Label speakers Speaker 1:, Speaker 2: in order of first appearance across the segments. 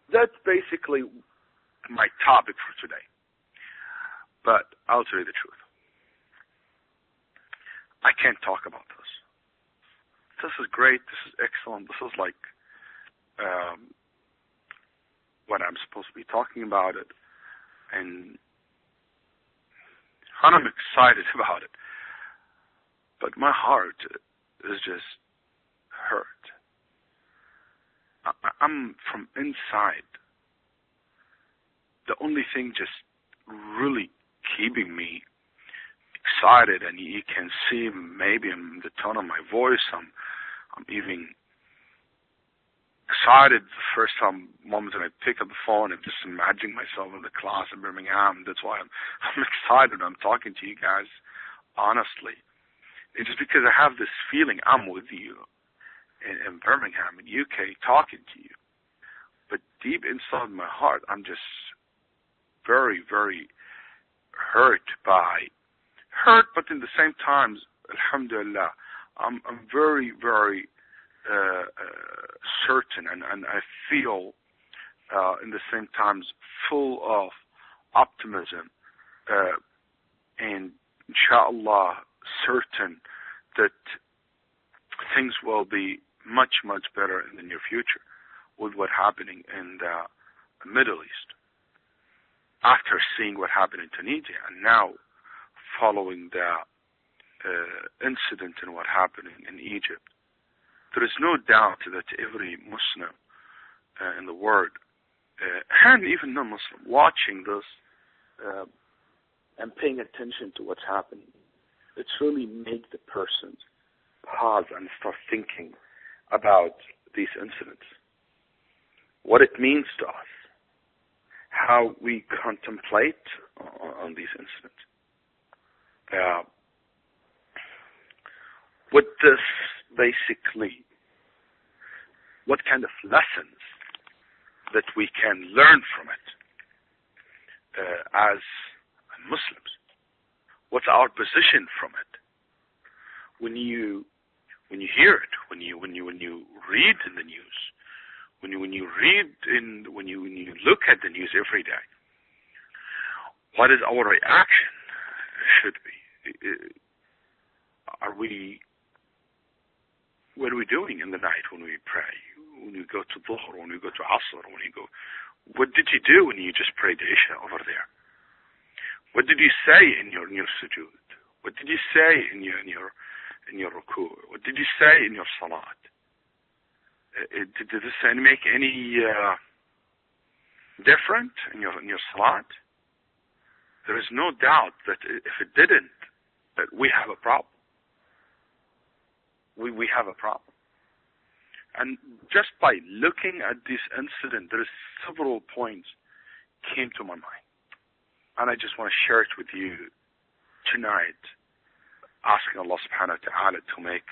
Speaker 1: that's basically my topic for today. But I'll tell you the truth. I can't talk about this. This is great. This is excellent. This is like what I'm supposed to be talking about it. And I'm excited about it. But my heart is just hurt. I'm from inside. The only thing just really keeping me excited, and you can see maybe in the tone of my voice, I'm even excited the first moment that I pick up the phone and just imagining myself in the class in Birmingham. That's why I'm excited. I'm talking to you guys honestly. It's just because I have this feeling I'm with you in Birmingham, in UK, talking to you. But deep inside my heart, I'm just very, very hurt, but in the same time, alhamdulillah, I'm very, very certain, and I feel in the same times full of optimism, and inshallah certain that things will be much, much better in the near future with what's happening in the Middle East. After seeing what happened in Tunisia, and now following the incident and what happened in Egypt, there is no doubt that every Muslim in the world, and even non-Muslim, watching this and paying attention to what's happening, it's really make the person pause and start thinking about these incidents, what it means to us, how we contemplate on these incidents. With this, basically, what kind of lessons that we can learn from it as Muslims? What's our position from it? When you hear it, when you read in the news, when you look at the news every day, what is our reaction? Should be? What are we doing in the night when we pray? When we go to Dhuhr, when we go to Asr, what did you do when you just prayed Isha over there? What did you say in your sujood? What did you say in your ruku? What did you say in your salat? Did this make any different in your salat? There is no doubt that if it didn't, that we have a problem. We have a problem. And just by looking at this incident, there is several points came to my mind. And I just want to share it with you tonight, asking Allah subhanahu wa ta'ala to make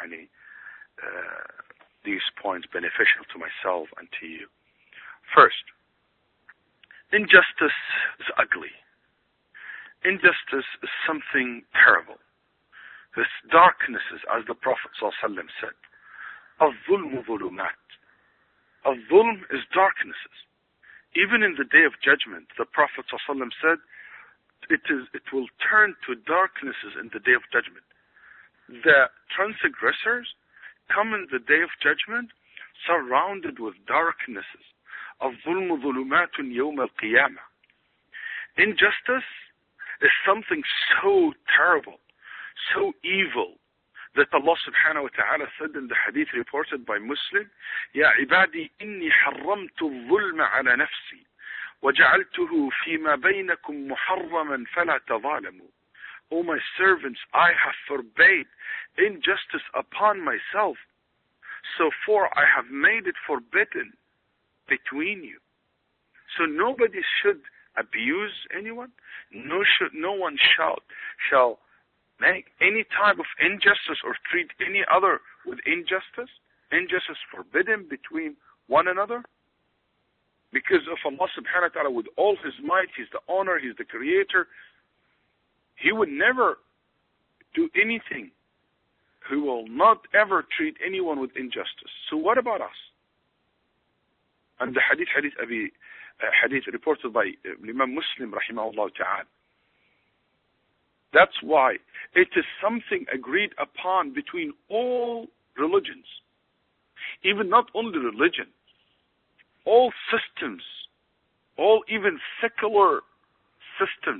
Speaker 1: these points beneficial to myself and to you. First, injustice is ugly. Injustice is something terrible. This darknesses, as the Prophet ﷺ said, الظلم ظلمات. Al-Zulm is darknesses. Even in the Day of Judgment, the Prophet ﷺ said, it will turn to darknesses in the Day of Judgment. The transgressors come in the Day of Judgment surrounded with darknesses. الظلم ظلمات يوم القيامة. Injustice is something so terrible, so evil, that Allah subhanahu wa ta'ala said in the hadith reported by Muslim, يا عبادي إني حرمت الظلم على نفسي وجعلته فيما بينكم محرما فلا تظالموا. O my servants, I have forbade injustice upon myself, so for I have made it forbidden between you. So nobody should abuse anyone. No one shall make any type of injustice or treat any other with injustice. Injustice forbidden between one another. Because of Allah subhanahu wa ta'ala, with all His might, He's the owner, He's the creator. He would never do anything. He will not ever treat anyone with injustice. So what about us? And the hadith reported by Imam Muslim, rahimahullah ta'ala. That's why it is something agreed upon between all religions. Even not only religion, all systems, all even secular systems,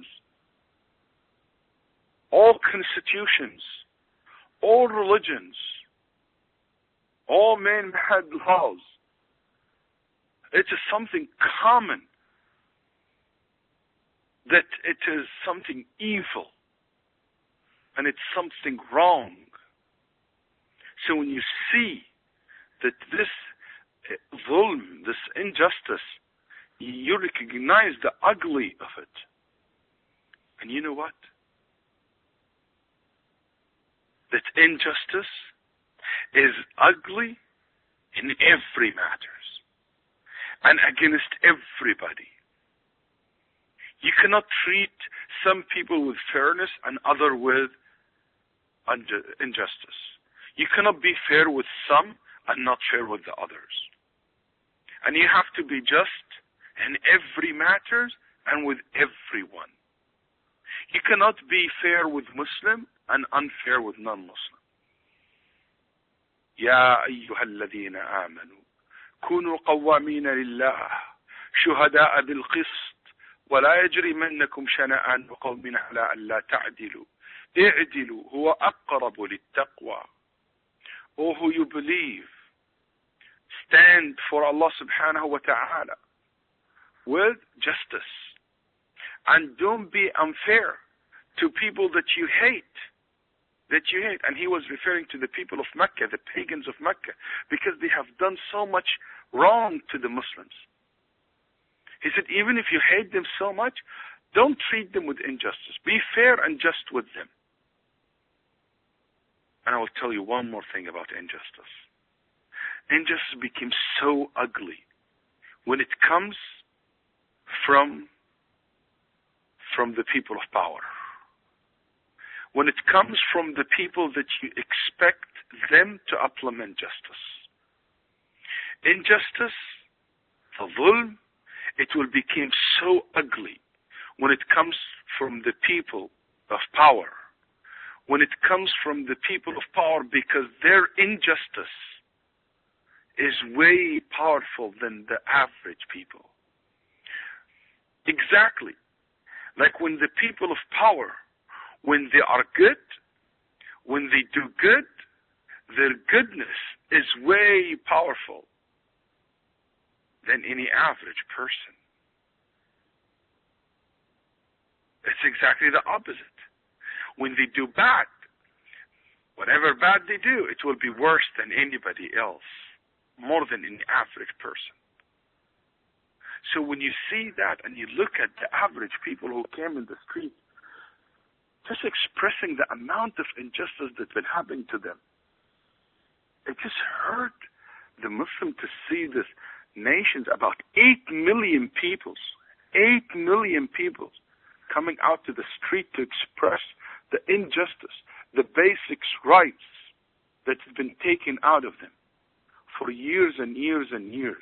Speaker 1: all constitutions, all religions, all man-made laws. It is something common that it is something evil and it's something wrong. So when you see that this zulm, this injustice, you recognize the ugly of it. And you know what? That injustice is ugly in every matters and against everybody. You cannot treat some people with fairness and other with injustice. You cannot be fair with some and not fair with the others. And you have to be just in every matter and with everyone. You cannot be fair with Muslim and unfair with non-Muslim. يا أيها الذين آمنوا كونوا قوامين لله شهداء بالقسط ولا يجرمنكم شنآن قوم على ألا تعدلوا اعدلوا هو أقرب للتقوى. O who you believe, stand for Allah subhanahu wa ta'ala with justice. And don't be unfair to people that you hate. And he was referring to the people of Mecca, the pagans of Mecca, because they have done so much wrong to the Muslims. He said, even if you hate them so much, don't treat them with injustice. Be fair and just with them. And I will tell you one more thing about injustice. Injustice became so ugly when it comes from the people of power. When it comes from the people that you expect them to implement justice. Injustice, the zulm, it will become so ugly when it comes from the people of power. When it comes from the people of power, because their injustice is way powerful than the average people. Exactly. Like when the people of power, when they are good, when they do good, their goodness is way powerful than any average person. It's exactly the opposite. When they do bad, whatever bad they do, it will be worse than anybody else, more than any average person. So when you see that and you look at the average people who came in the street, just expressing the amount of injustice that's been happening to them, it just hurt the Muslim to see this nations, about 8 million people, 8 million people coming out to the street to express the injustice, the basic rights that have been taken out of them for years and years and years.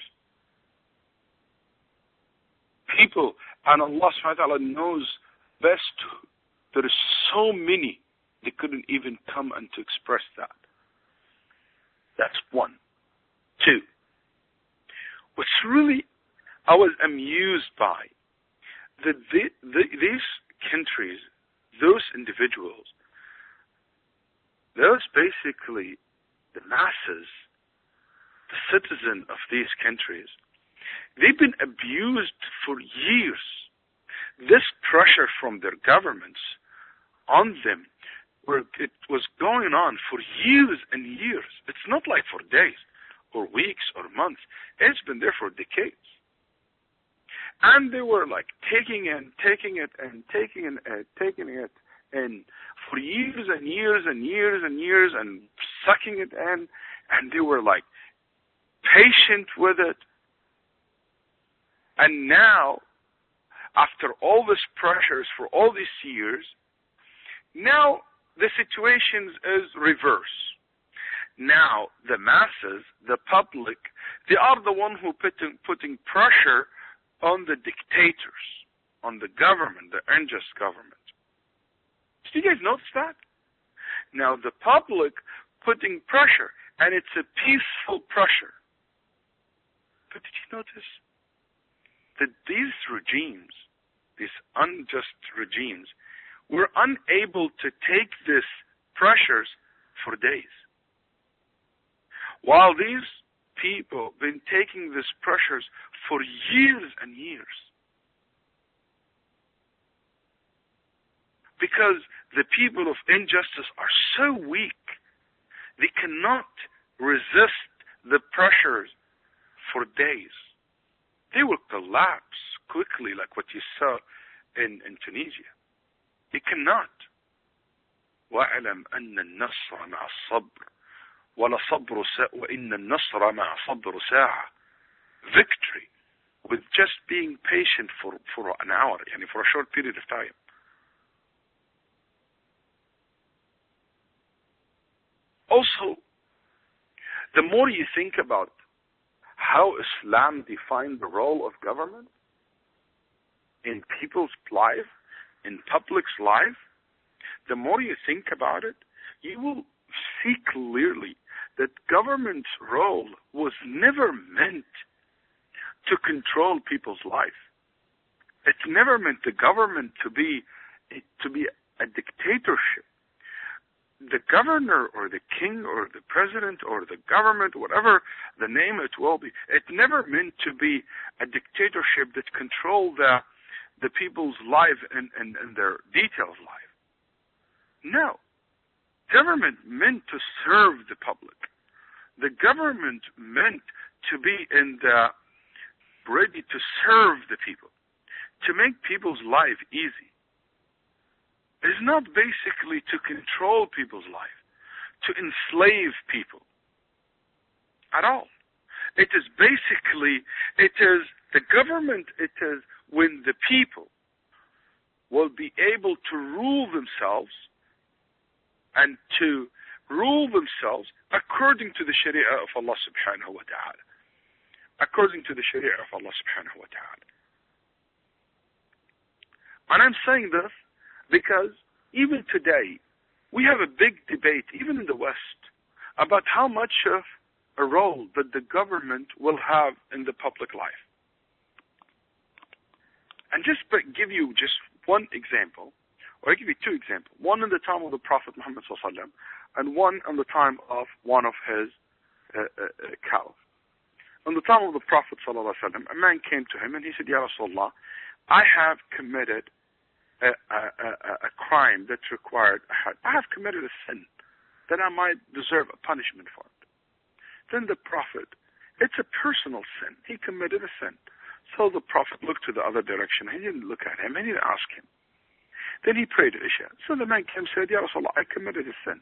Speaker 1: People, and Allah subhanahu wa ta'ala knows best, there is so many, they couldn't even come and to express that. That's one. Two, what's really, I was amused by, that these countries, those individuals, those basically the masses, the citizens of these countries, they've been abused for years. This pressure from their governments on them, where it was going on for years and years. It's not like for days or weeks or months. It's been there for decades. And they were like taking it for years and years and years and years and sucking it in. And they were like patient with it. And now, after all these pressures for all these years, now the situation is reverse. now the masses, the public, they are the one who putting pressure on the dictators, on the government, the unjust government. Did you guys notice that? Now the public putting pressure, and it's a peaceful pressure. But did you notice that these regimes, these unjust regimes, were unable to take these pressures for days? While these people been taking these pressures for years and years. Because the people of injustice are so weak, they cannot resist the pressures for days. They will collapse quickly, like what you saw in Tunisia. They cannot. وَاعْلَمْ أَنَّ النَّصْرَ مَعَ الصَّبْرِ وَإِنَّ النَّصْرَ مَعَ صَبْرِ سَاعَةٍ. Victory with just being patient for an hour, for a short period of time. Also, the more you think about how Islam defined the role of government in people's life, in public's life, the more you think about it, you will see clearly that government's role was never meant to control people's life. It's never meant the government to be a dictatorship. The governor or the king or the president or the government, whatever the name it will be, it never meant to be a dictatorship that controls the people's life and their detailed life. No. Government meant to serve the public. The government meant to be ready to serve the people, to make people's life easy. It is not basically to control people's life, to enslave people at all. It is the government, it is when the people will be able to rule themselves and to rule themselves according to the Sharia of Allah subhanahu wa ta'ala. According to the Sharia of Allah subhanahu wa ta'ala. And I'm saying this because even today, we have a big debate, even in the West, about how much of a role that the government will have in the public life. And just give you just one example, or I'll give you two examples. One in the time of the Prophet Muhammad ﷺ, and one in the time of one of his caliphs. In the time of the Prophet ﷺ, a man came to him and he said, Ya Rasulullah, I have committed a crime that required a had. I have committed a sin that I might deserve a punishment for it. Then the Prophet, it's a personal sin. He committed a sin. So the Prophet looked to the other direction. He didn't look at him. He didn't ask him. Then he prayed to Isha. So the man came and said, Ya Rasulullah, I committed a sin.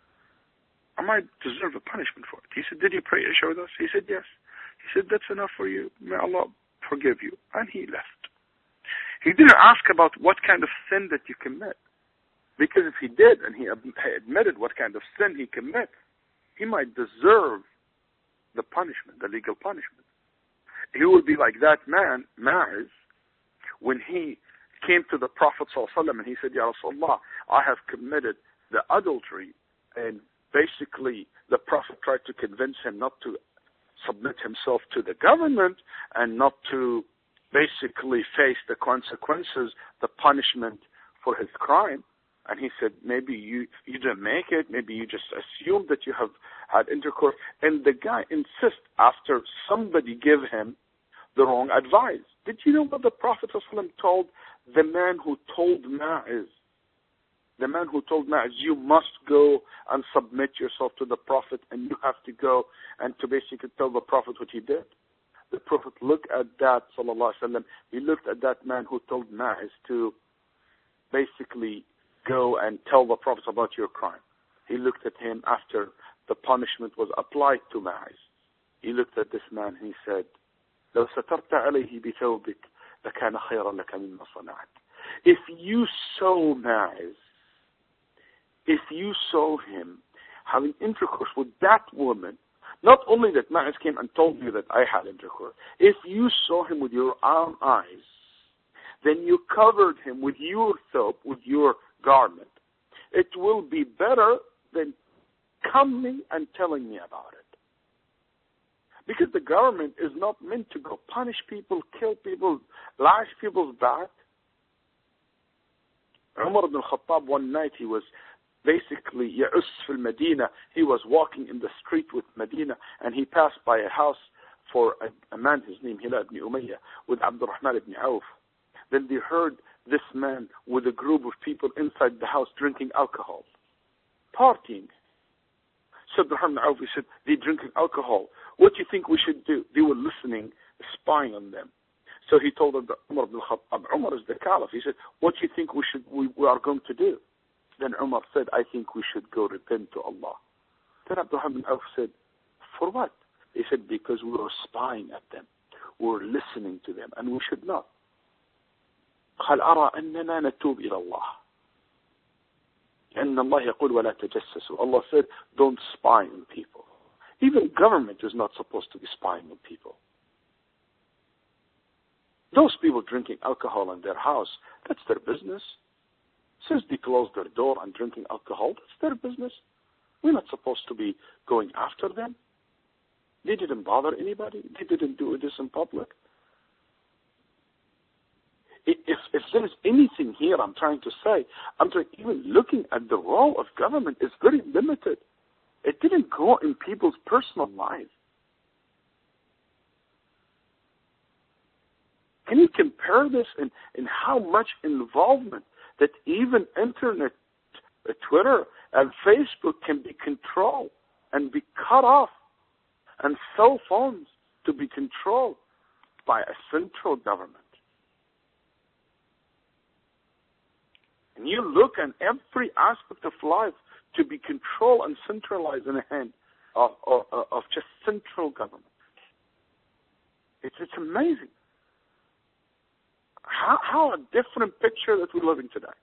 Speaker 1: I might deserve a punishment for it. He said, did you pray Isha with us? He said, yes. He said, that's enough for you. May Allah forgive you. And he left. He didn't ask about what kind of sin that you commit. Because if he did, and he admitted what kind of sin he commits, he might deserve the punishment, the legal punishment. He would be like that man, Ma'iz, when he came to the Prophet ﷺ and he said, Ya Rasulullah, I have committed the adultery. And basically, the Prophet tried to convince him not to submit himself to the government and not to basically face the consequences, the punishment for his crime. And he said, maybe you didn't make it, maybe you just assumed that you have had intercourse. And the guy insists after somebody give him the wrong advice. Did you know what the Prophet ﷺ told the man who told Ma'iz? The man who told Ma'iz, you must go and submit yourself to the Prophet, and you have to go and to basically tell the Prophet what he did. The Prophet looked at that, sallallahu alaihi wasallam. He looked at that man who told Ma'iz to basically go and tell the Prophet about your crime. He looked at him after the punishment was applied to Ma'iz. He looked at this man and he said, لو سترت عليه بثوبك لكان خيرا لك مما صنعت. If you saw Ma'iz, if you saw him having intercourse with that woman, not only that Ma'az came and told you that I had intercourse, if you saw him with your own eyes, then you covered him with your thobe, with your garment. It will be better than coming and telling me about it. Because the government is not meant to go punish people, kill people, lash people's back. Umar ibn al-Khattab, one night he was basically Ya'us fil Medina. He was walking in the street with Medina, and he passed by a house for a man, his name Hilal ibn Umayyah, with Abdurrahman ibn Auf. Then they heard this man with a group of people inside the house drinking alcohol, partying. So Abdurrahman ibn Auf, he said, they're drinking alcohol. What do you think we should do? They were listening, spying on them. So he told Umar ibn al-Khattab, Umar is the caliph. He said, what do you think we are going to do? Then Umar said, I think we should go repent to Allah. Then Abdurrahman ibn Auf said, for what? He said, because we were spying at them. We were listening to them, and we should not. قال أرى أننا نتوب إلى الله. لأن الله يقول ولا تجسسوا. Allah said, don't spy on people. Even government is not supposed to be spying on people. Those people drinking alcohol in their house, that's their business. Since they closed their door and drinking alcohol, that's their business. We're not supposed to be going after them. They didn't bother anybody. They didn't do this in public. If there is anything here I'm trying to say, even looking at the role of government is very limited. It didn't go in people's personal lives. Can you compare this in how much involvement that even internet, Twitter, and Facebook can be controlled and be cut off, and cell phones to be controlled by a central government? And you look at every aspect of life to be controlled and centralized in the hand of just central government. It's amazing. How a different picture that we're living today.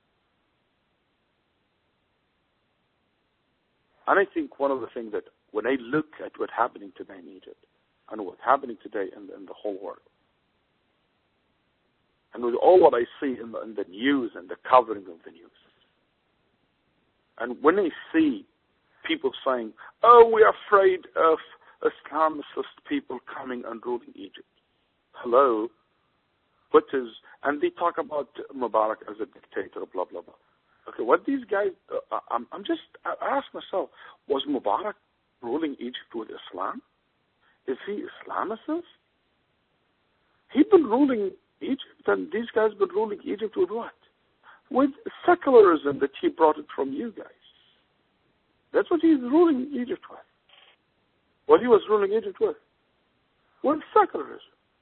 Speaker 1: And I think one of the things that when I look at what's happening today in Egypt and what's happening today in the whole world, and with all what I see in the news and the covering of the news, and when I see people saying, oh, we are afraid of Islamist people coming and ruling Egypt. Hello? And they talk about Mubarak as a dictator, blah, blah, blah. Okay, what these guys, I ask myself, was Mubarak ruling Egypt with Islam? Is he Islamist? He's been ruling Egypt, and these guys been ruling Egypt with what? With secularism that he brought it from you guys. That's what he's ruling Egypt with. What he was ruling Egypt with secularism.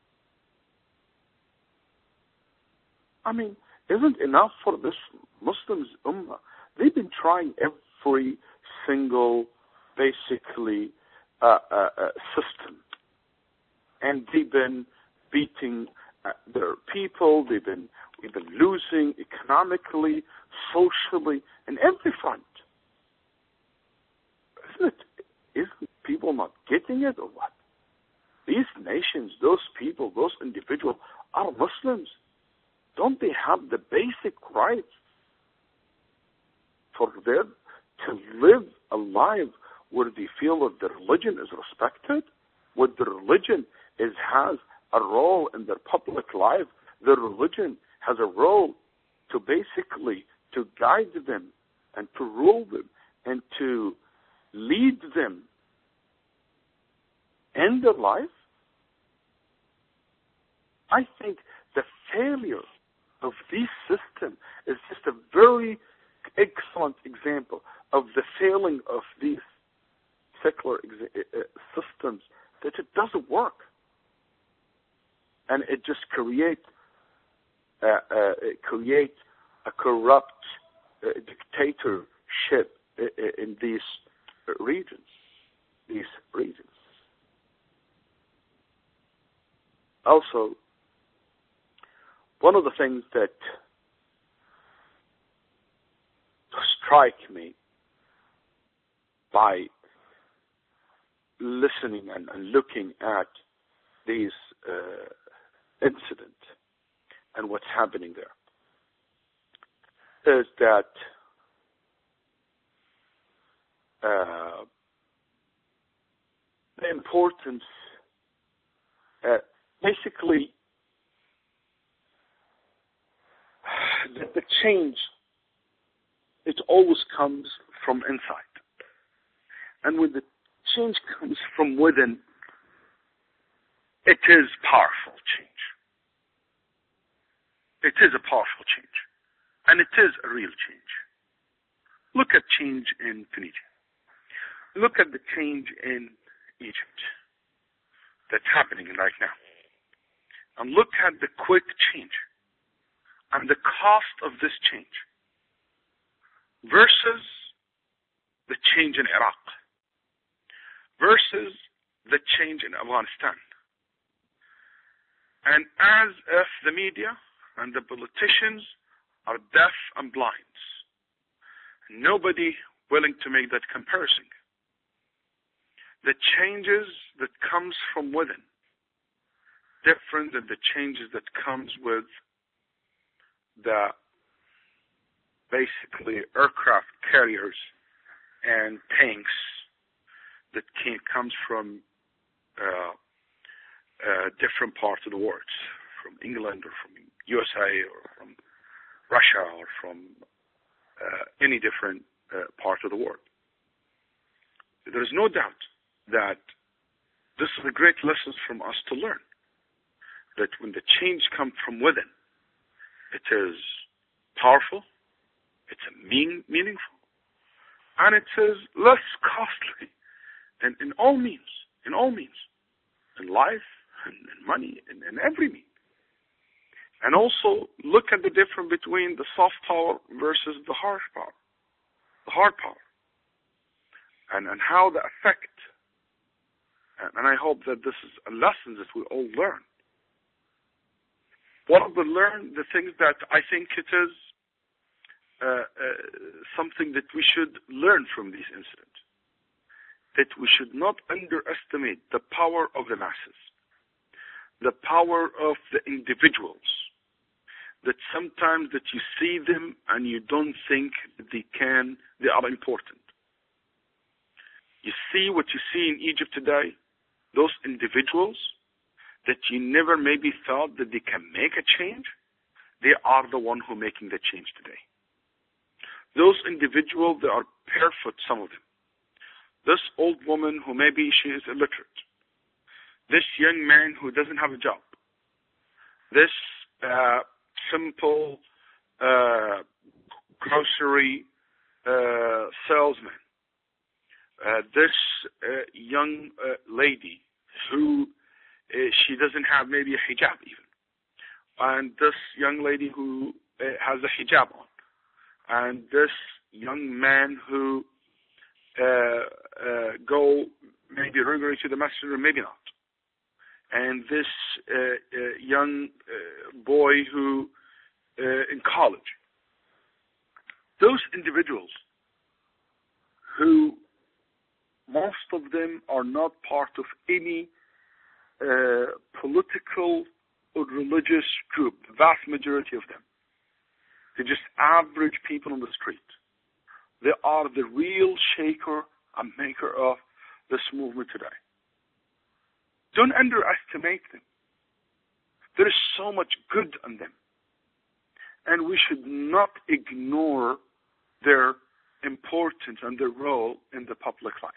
Speaker 1: I mean, isn't enough for this Muslims ummah? They've been trying every single, basically, system. And they've been beating their people. We've been losing economically, socially, in every front. Isn't people not getting it or what? These nations, those people, those individuals are Muslims. Don't they have the basic rights for them to live a life where they feel that their religion is respected, where their religion has a role in their public life? Their religion has a role to basically to guide them and to rule them and to lead them in their life. I think the failure of this system is just a very excellent example of the failing of these secular systems, that it doesn't work. And it just creates a corrupt dictatorship in these regions. Also, one of the things that strike me by listening and looking at these incidents and what's happening there is that the importance, basically, the change, it always comes from inside. And when the change comes from within, it is powerful change. It is a powerful change. And it is a real change. Look at change in Tunisia. Look at the change in Egypt that's happening right now. And look at the quick change and the cost of this change versus the change in Iraq, versus the change in Afghanistan. And as if the media and the politicians are deaf and blind, nobody willing to make that comparison. The changes that comes from within, different than the changes that comes with the basically aircraft carriers and tanks that comes from different parts of the world, from England or from USA or from Russia or from any different part of the world. There is no doubt that this is a great lesson from us to learn, that when the change comes from within, it is powerful, it's meaningful, and it is less costly in all means, in life, in money, in every means. And also look at the difference between the soft power versus the hard power, and how the effect. And I hope that this is a lesson that we all learn. One of the things that I think it is something that we should learn from these incidents, that we should not underestimate the power of the masses, the power of the individuals, that sometimes that you see them and you don't think that they are important. You see what you see in Egypt today, those individuals that you never maybe thought that they can make a change, they are the one who are making the change today. Those individuals, they are barefoot, some of them. This old woman who maybe she is illiterate. This young man who doesn't have a job. This simple grocery salesman. This young lady who she doesn't have maybe a hijab even. And this young lady who has a hijab on. And this young man who go maybe regularly to the masjid or maybe not. And this young boy who in college. Those individuals who most of them are not part of any political or religious group, the vast majority of them. They're just average people on the street. They are the real shaker and maker of this movement today. Don't underestimate them. There is so much good in them. And we should not ignore their importance and their role in the public life.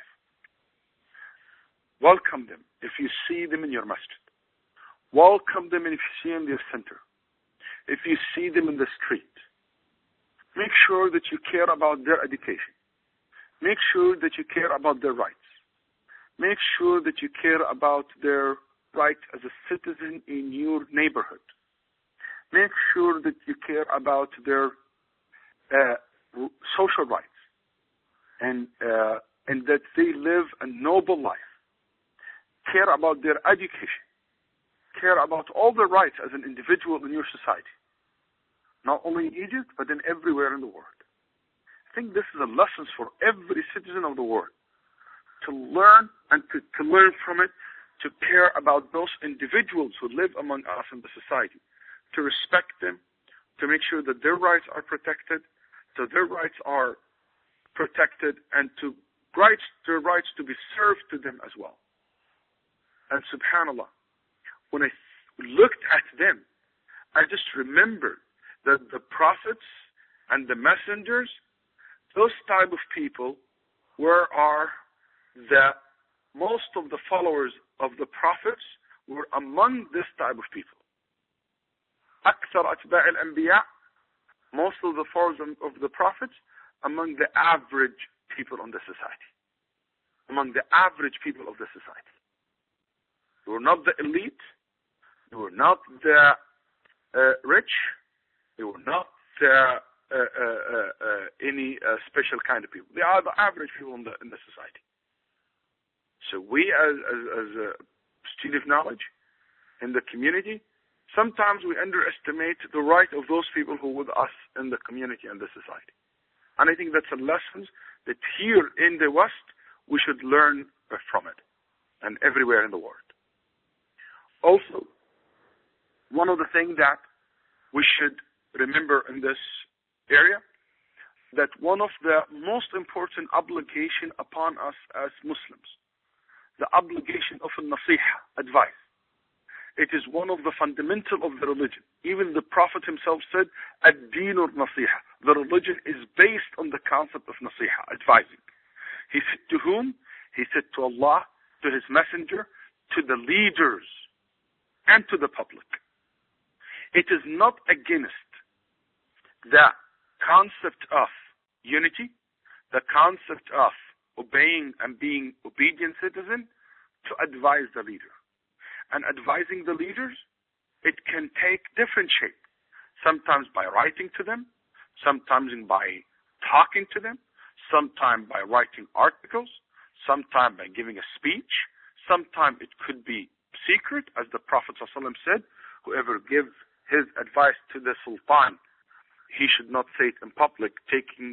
Speaker 1: Welcome them if you see them in your masjid. Welcome them if you see them in your center. If you see them in the street. Make sure that you care about their education. Make sure that you care about their rights. Make sure that you care about their right as a citizen in your neighborhood. Make sure that you care about their social rights and that they live a noble life. Care about their education. Care about all their rights as an individual in your society. Not only in Egypt, but in everywhere in the world. I think this is a lesson for every citizen of the world. to learn and to learn from it, to care about those individuals who live among us in the society, to respect them, to make sure that their rights are protected, and their rights to be served to them as well. And subhanAllah, when I looked at them, I just remembered that the prophets and the messengers, those type of people most of the followers of the prophets were among this type of people. أكثر أتباع الأنبياء, most of the followers of the prophets, among the average people in the society. Among the average people of the society. They were not the elite. They were not the rich. They were not any special kind of people. They are the average people in the society. So we, as a student of knowledge in the community, sometimes we underestimate the right of those people who are with us in the community and the society. And I think that's a lesson that here in the West, we should learn from it, and everywhere in the world. Also, one of the things that we should remember in this area, that one of the most important obligation upon us as Muslims, the obligation of al-nasiha, advice. It is one of the fundamental of the religion. Even the Prophet himself said, ad-deen nasiha. The religion is based on the concept of nasiha, advising. He said to whom? He said to Allah, to His Messenger, to the leaders, and to the public. It is not against the concept of unity, the concept of obeying and being obedient citizen, to advise the leader. And advising the leaders, it can take different shape. Sometimes by writing to them, sometimes by talking to them, sometimes by writing articles, sometimes by giving a speech, sometimes it could be secret, as the Prophet ﷺ said, whoever gives his advice to the Sultan, he should not say it in public, giving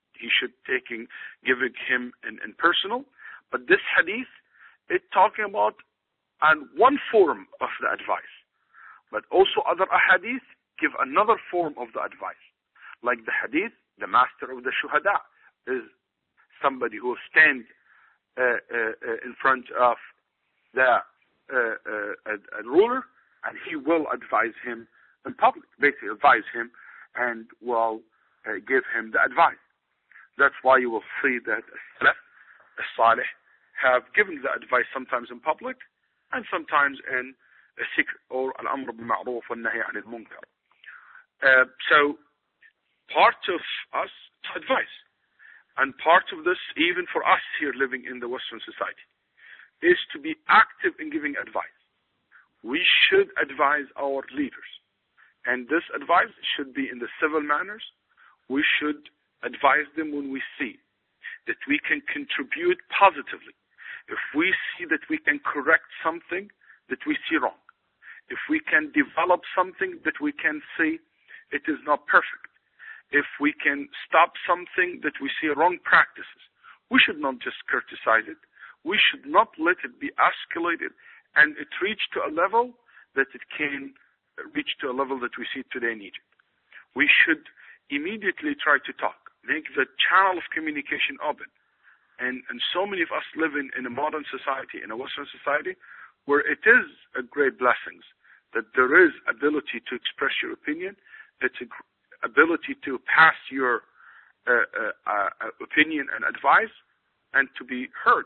Speaker 1: him in personal. But this hadith, it's talking about and one form of the advice. But also other ahadith give another form of the advice. Like the hadith, the master of the shuhada is somebody who stands in front of the a ruler, and he will advise him in public, basically advise him and will give him the advice. That's why you will see that Salaf, Salih, have given the advice sometimes in public and sometimes in a secret, or al-amr bil-ma'ruf wal-nahy 'anil munkar. So part of us is advice, and part of this, even for us here living in the Western society, is to be active in giving advice. We should advise our leaders, and this advice should be in the civil manners. We should advise them when we see that we can contribute positively. If we see that we can correct something that we see wrong, if we can develop something that we can see it is not perfect, if we can stop something that we see wrong practices, we should not just criticize it. We should not let it be escalated and it reach to a level that it can reach to a level that we see today in Egypt. We should immediately try to talk, make the channel of communication open. And so many of us live in a modern society, in a Western society, where it is a great blessing that there is ability to express your opinion, it's an ability to pass your opinion and advice, and to be heard.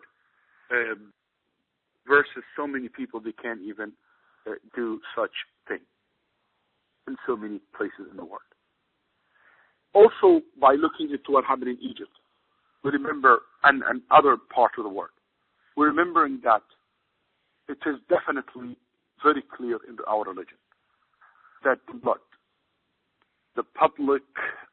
Speaker 1: Versus so many people, they can't even do such thing in so many places in the world. Also, by looking into what happened in Egypt, we remember, and other parts of the world, we're remembering that it is definitely very clear in our religion that blood, the public,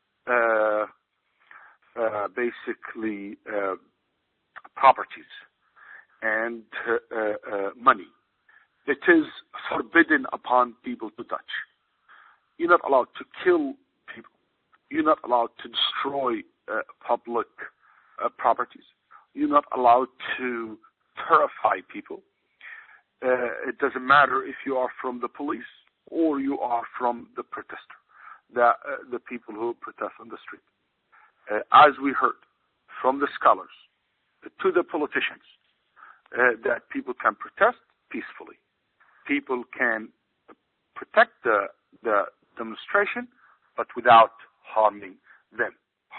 Speaker 1: basically properties and money, it is forbidden upon people to touch. You're not allowed to kill people. You're not allowed to destroy public properties. You're not allowed to terrify people. It doesn't matter if you are from the police or you are from the protester, the people who protest on the street. As we heard from the scholars to the politicians, that people can protest peacefully. People can protect the demonstration, but without harming them.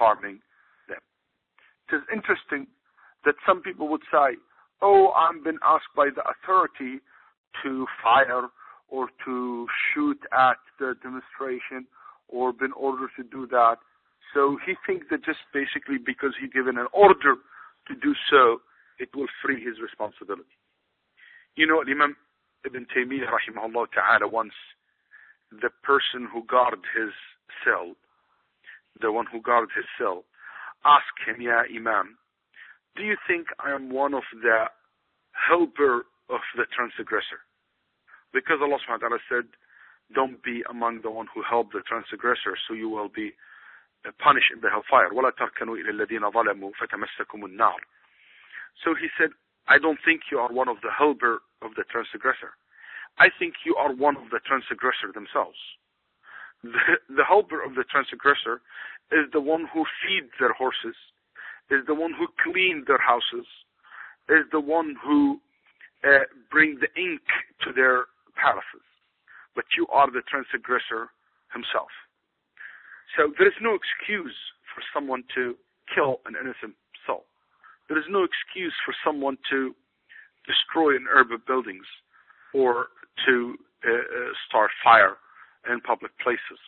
Speaker 1: It is interesting that some people would say, oh, I've been asked by the authority to fire or to shoot at the demonstration or been ordered to do that. So he thinks that just basically because he's given an order to do so, it will free his responsibility. You know, Imam Ibn Taymiyyah rahimahullah ta'ala, once the person who guarded his cell, the one who guarded his cell, asked him, Ya Imam, do you think I am one of the helper of the transgressor? Because Allah subhanahu wa ta'ala said, don't be among the one who help the transgressor, so you will be punished in the hellfire. وَلَا تَرْكَنُوا إِلَى الَّذِينَ ظَلَمُوا فَتَمَسَّكُمُ النَّارِ. So he said, I don't think you are one of the helper of the transgressor. I think you are one of the transgressor themselves. The helper of the transgressor is the one who feeds their horses, is the one who cleans their houses, is the one who brings the ink to their palaces. But you are the transgressor himself. So there is no excuse for someone to kill an innocent soul. There is no excuse for someone to destroy urban buildings or to start fire in public places.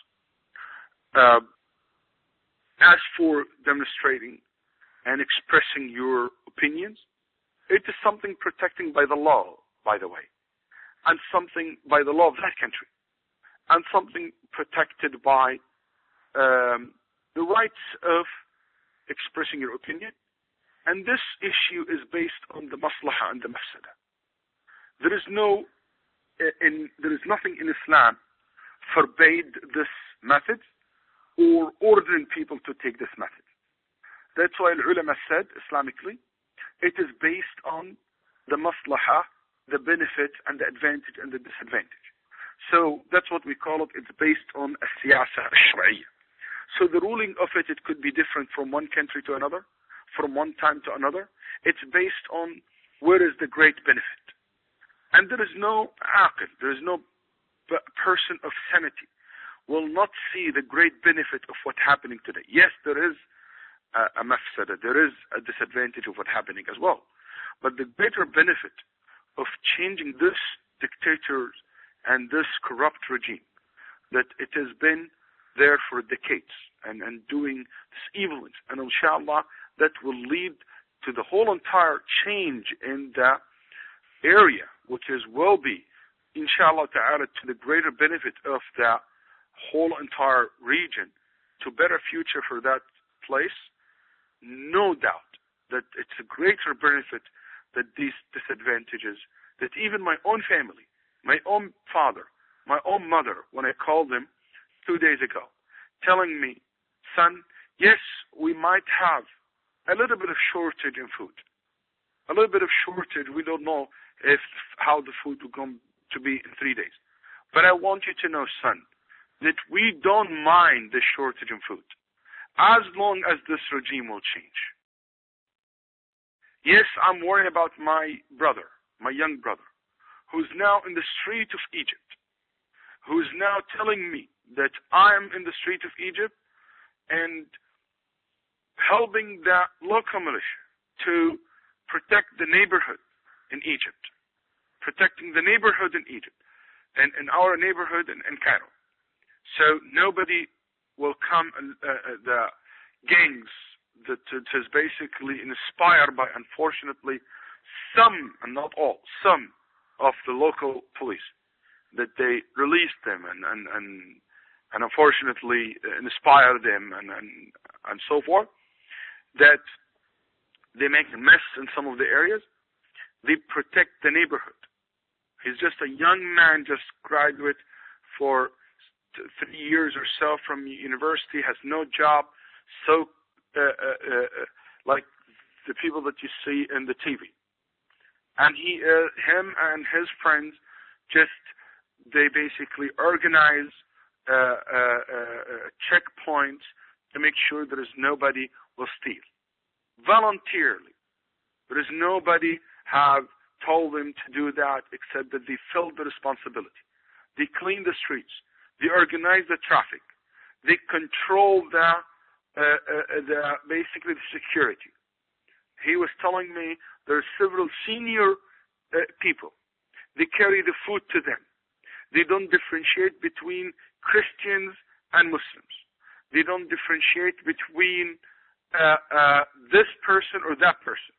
Speaker 1: As for demonstrating and expressing your opinions, it is something protected by the law, by the way, and something by the law of that country, and something protected by the rights of expressing your opinion. And this issue is based on the maslaha and the mafsada. There is nothing in Islam forbade this method or ordering people to take this method. That's why the ulama said, Islamically, it is based on the maslaha, the benefit, and the advantage and the disadvantage. So that's what we call it. It's based on a siyasa al-shar'iyya. So the ruling of it could be different from one country to another, from one time to another. It's based on where is the great benefit. And there is no aqil, there is no person of sanity will not see the great benefit of what's happening today. Yes, there is a mafsada, there is a disadvantage of what's happening as well. But the greater benefit of changing this dictator and this corrupt regime, that it has been there for decades and doing this evilness. And inshallah, that will lead to the whole entire change in the area, which will be, inshallah ta'ala, to the greater benefit of the whole entire region, to better future for that place. No doubt that it's a greater benefit that these disadvantages, that even my own family, my own father, my own mother, when I called them 2 days ago, telling me, son, yes, we might have a little bit of shortage in food. A little bit of shortage, we don't know how the food will come to be in 3 days. But I want you to know, son, that we don't mind the shortage in food, as long as this regime will change. Yes, I'm worried about my brother, my young brother, who's now in the street of Egypt, who's now telling me that I'm in the street of Egypt and helping the local militia to protect the neighborhood in Egypt, protecting the neighborhood in Egypt, and in our neighborhood in Cairo. So nobody will come, the gangs that is basically inspired by, unfortunately, some, and not all, some of the local police, that they release them and unfortunately inspire them and so forth, that they make a mess in some of the areas. They protect the neighborhood. He's just a young man, just graduate for 3 years or so from university, has no job, so like the people that you see in the TV. And him and his friends they basically organize checkpoints to make sure there is nobody will steal. Voluntarily. There is nobody have told them to do that except that they felt the responsibility. They clean the streets. They organize the traffic. They control basically the security. He was telling me there are several senior people. They carry the food to them. They don't differentiate between Christians and Muslims. They don't differentiate between this person or that person.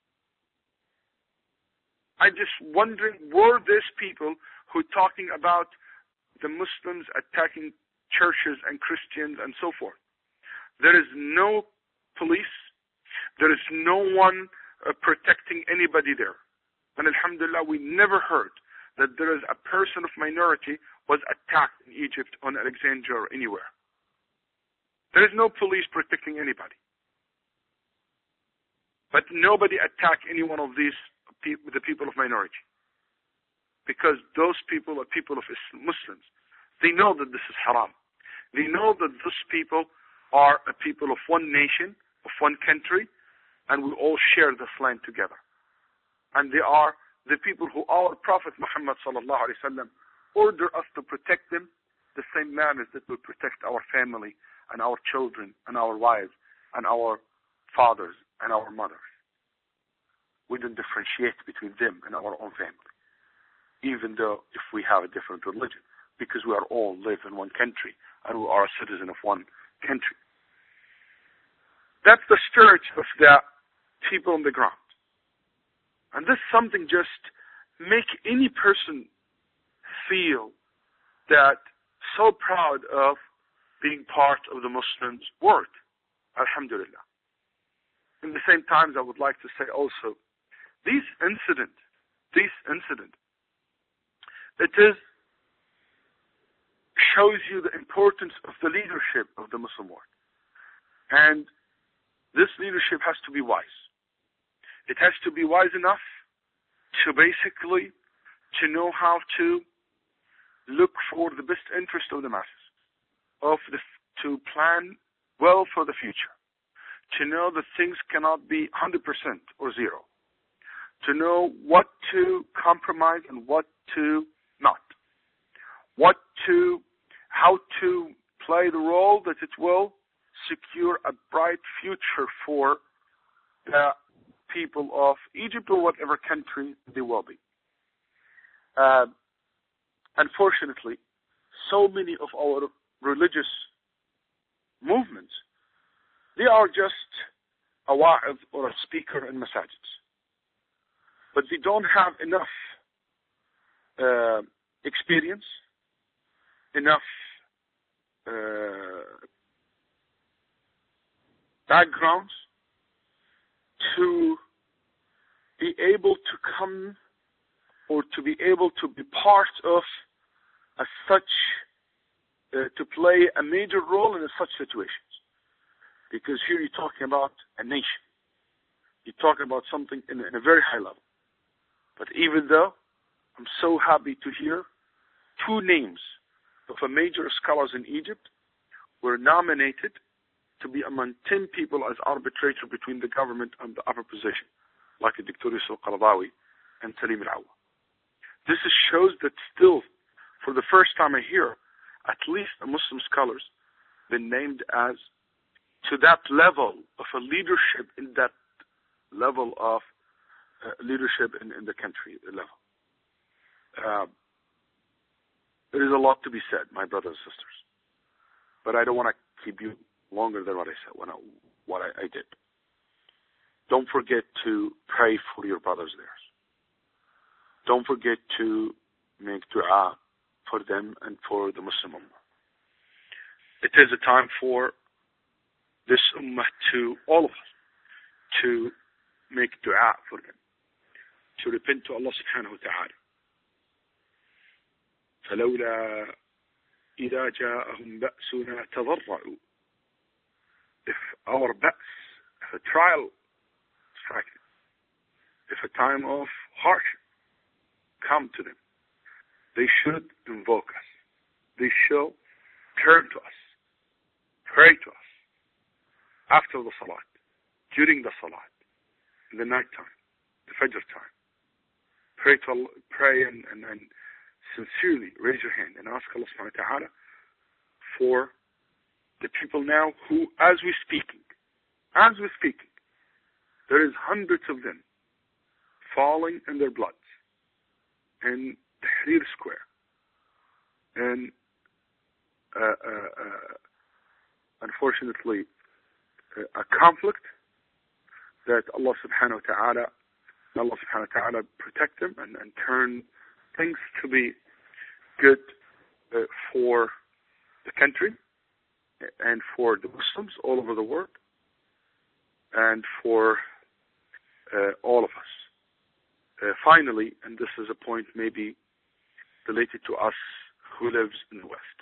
Speaker 1: I just wondering, were these people who talking about the Muslims attacking churches and Christians and so forth? There is no police. There is no one protecting anybody there. And alhamdulillah, we never heard that there is a person of minority was attacked in Egypt, on Alexandria, or anywhere. There is no police protecting anybody. But nobody attacked any one of these people, the people of minority. Because those people are people of Muslims. They know that this is haram. They know that those people are a people of one nation, of one country, and we all share this land together. And they are the people who our Prophet Muhammad sallallahu alaihi wasallam ordered us to protect them the same manner that we protect our family and our children and our wives and our fathers and our mothers. We don't differentiate between them and our own family, even though if we have a different religion, because we are all live in one country and we are a citizen of one country. That's the spirit of the people on the ground. And this is something just make any person feel that so proud of being part of the Muslims world. Alhamdulillah. In the same time, I would like to say also, this incident, it shows you the importance of the leadership of the Muslim world. And this leadership has to be wise. It has to be wise enough to basically to know how to look for the best interest of the masses, to plan well for the future, to know that things cannot be 100% or zero, to know what to compromise and what to not, how to play the role that it will secure a bright future for the people of Egypt or whatever country they will be. Unfortunately, so many of our religious movements, they are just a wa'id or a speaker in masajids. But they don't have enough experience, enough backgrounds to be able to come or to be able to be part of to play a major role in such situations. Because here you're talking about a nation. You're talking about something in a very high level. But even though I'm so happy to hear 2 names of a major scholars in Egypt were nominated to be among 10 people as arbitrator between the government and the upper position, like Dr. Yusuf Qaradawi and Salim Al-Awa. This shows that still, for the first time I hear, at least a Muslim scholars been named as to that level of a leadership in that level of leadership in the country level. There is a lot to be said, my brothers and sisters. But I don't want to keep you longer than what I said, what I did. Don't forget to pray for your brothers there. Don't forget to make dua for them and for the Muslim Ummah. It is a time for this Ummah to, all of us, to make dua for them, to repent to Allah subhanahu wa ta'ala. فلولا إذا جاءهم بأسنا تضرعوا. If our ba's, if a trial distracted. If a time of hardship come to them, they should invoke us. They should turn to us, pray to us after the salat, during the salat, in the night time, the Fajr time. Pray and sincerely raise your hand and ask Allah subhanahu wa ta'ala for the people now who, as we're speaking, there is hundreds of them falling in their bloods in Tahrir Square, and unfortunately a conflict that Allah subhanahu wa ta'ala protect them and turn things to be good for the country and for the Muslims all over the world and for all of us. Finally, and this is a point maybe related to us who lives in the West.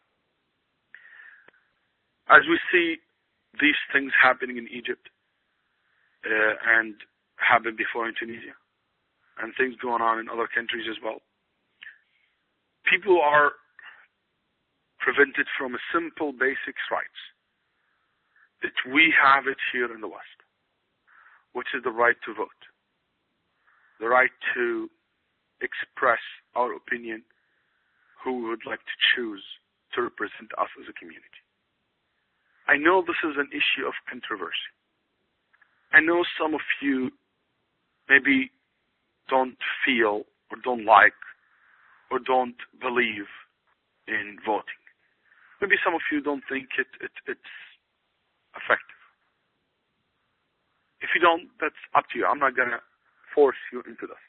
Speaker 1: As we see these things happening in Egypt and happened before in Tunisia, and things going on in other countries as well, people are prevented from a simple basic rights that we have it here in the West, which is the right to vote, the right to express our opinion, who we would like to choose to represent us as a community. I know this is an issue of controversy. I know some of you maybe don't feel or don't like or don't believe in voting. Maybe some of you don't think it's effective. If you don't, that's up to you. I'm not going to force you into this.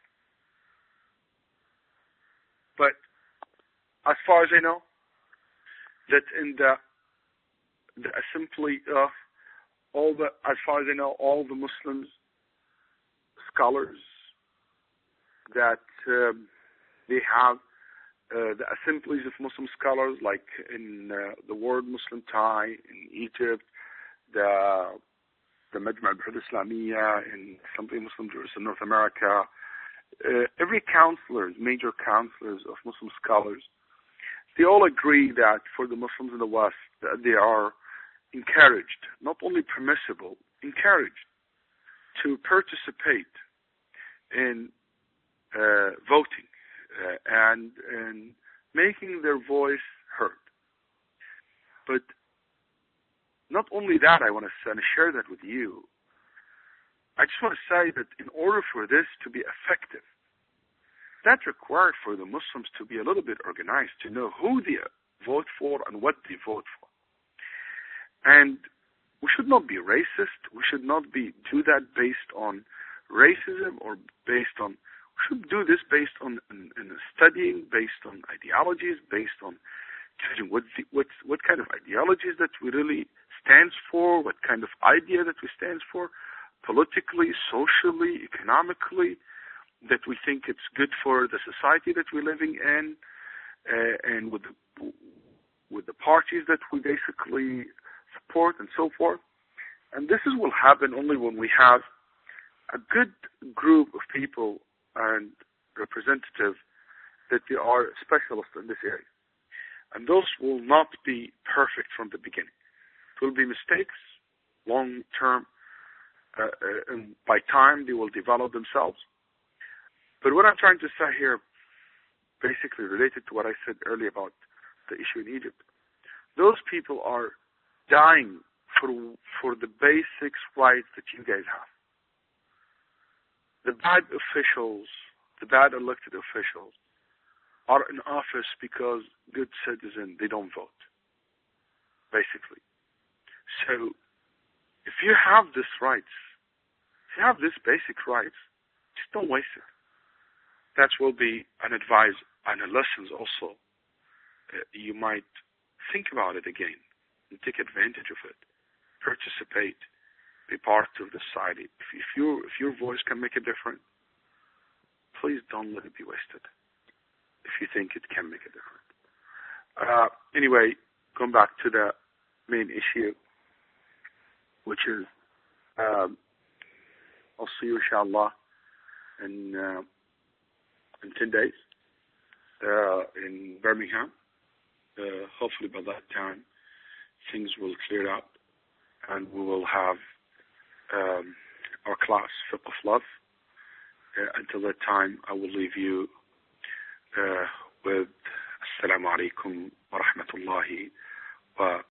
Speaker 1: But as far as I know, that in the assembly, as far as I know, all the Muslims, scholars, that they have the assemblies of Muslim scholars, like in the World Muslim Tie in Egypt, the Majma' al-Buhuth al-Islamiyya in Assembly Muslim Jurists in North America, every major counselors of Muslim scholars, they all agree that for the Muslims in the West, that they are encouraged, not only permissible, encouraged to participate in voting and making their voice heard. But not only that, I want to share that with you. I just want to say that in order for this to be effective, that required for the Muslims to be a little bit organized, to know who they vote for and what they vote for. And we should not be racist. We should not do that based on racism or based on. We should do this based on in studying, based on ideologies, based on judging what kind of ideologies that we really stands for, what kind of idea that we stands for, politically, socially, economically, that we think it's good for the society that we're living in, and with the parties that we basically support and so forth. And this will happen only when we have a good group of people and representatives that they are specialists in this area. And those will not be perfect from the beginning. It will be mistakes, long term, and by time they will develop themselves. But what I'm trying to say here, basically related to what I said earlier about the issue in Egypt, those people are dying for the basic rights that you guys have. The bad officials, the bad elected officials, are in office because good citizens, they don't vote, basically. So, if you have these rights, if you have these basic rights, just don't waste it. That will be an advice and a lessons also. You might think about it again and take advantage of it. Participate, be part of the society. If your voice can make a difference, please don't let it be wasted. If you think it can make a difference. Anyway, going back to the main issue, which is I'll see you, inshallah, in 10 days in Birmingham. Hopefully by that time things will clear up and we will have our class, Fiqh of Love. Until that time, I will leave you with Assalamu alaikum wa rahmatullahi wa